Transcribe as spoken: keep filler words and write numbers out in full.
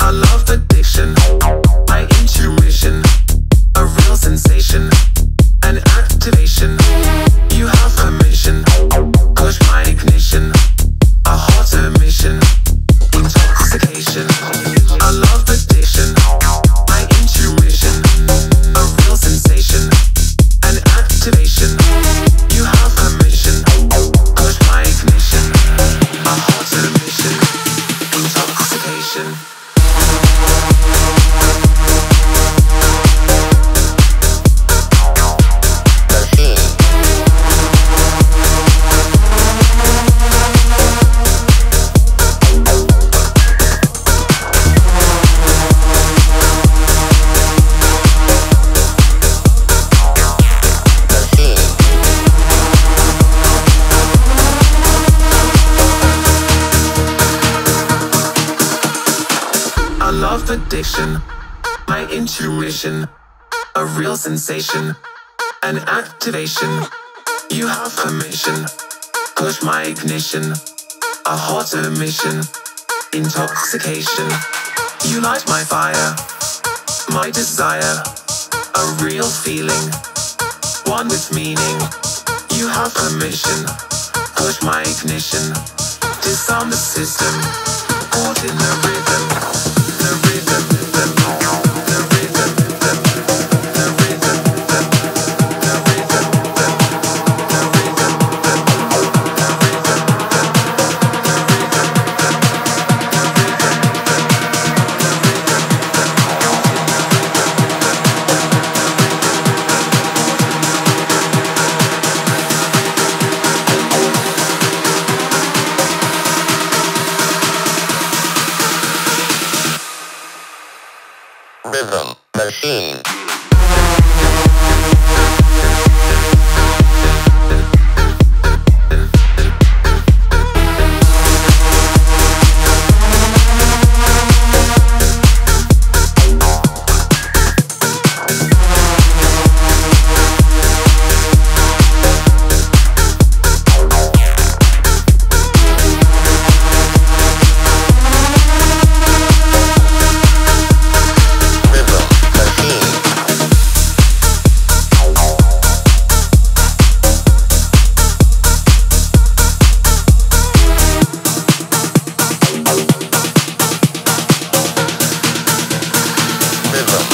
A love addiction, my intuition, a real sensation, an activation. You have permission, push my ignition, a hotter mission, intoxication. A love addiction, my intuition, a real sensation, an activation. You have permission, push my ignition, a hotter mission, intoxication. Love addiction, my intuition, a real sensation, an activation. You have permission, push my ignition, a hotter mission, intoxication. You light my fire, my desire, a real feeling, one with meaning. You have permission, push my ignition, disarm the system, caught in the rhythm. The rhythm, the rhythm, the rhythm, the rhythm, the rhythm, the rhythm, Rhythm Machine. Rhythm.